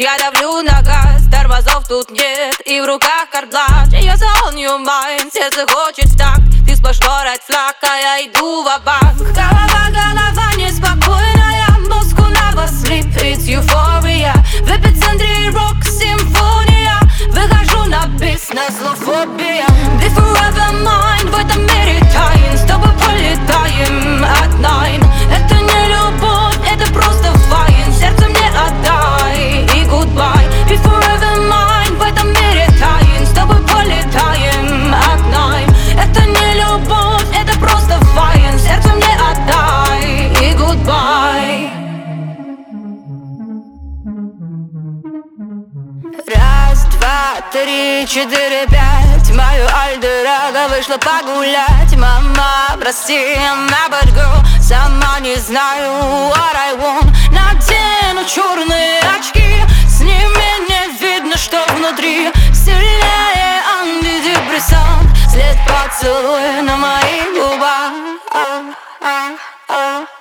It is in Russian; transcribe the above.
Я давлю на газ, тормозов тут нет, и в руках карт-бланш. Yes, on your mind, сердце хочет так. Ты сплошной райд флаг, а я иду ва-банк. Голова неспокойная, мозгу на вас sleep, it's euphoria. В эпицентре рок-симфония. Выхожу на бис, на злофобия. Be forever mine, в этом мире тайн. С тобой полетаем от nine. Это не любовь, это просто вайн. Сердце мне отдай и goodbye. Be forever mine, в этом мире тайн. С тобой полетаем от nine. Это не любовь, это просто вайн. Сердце мне отдай и goodbye. Раз, два, три, четыре, пять. Мою альдерадо вышла погулять. Мама, прости, I'm a bad girl. Сама не знаю what I want. Надену черные очки, с ними не видно, что внутри. Сильнее антидепрессант. След поцелуя на моих губах.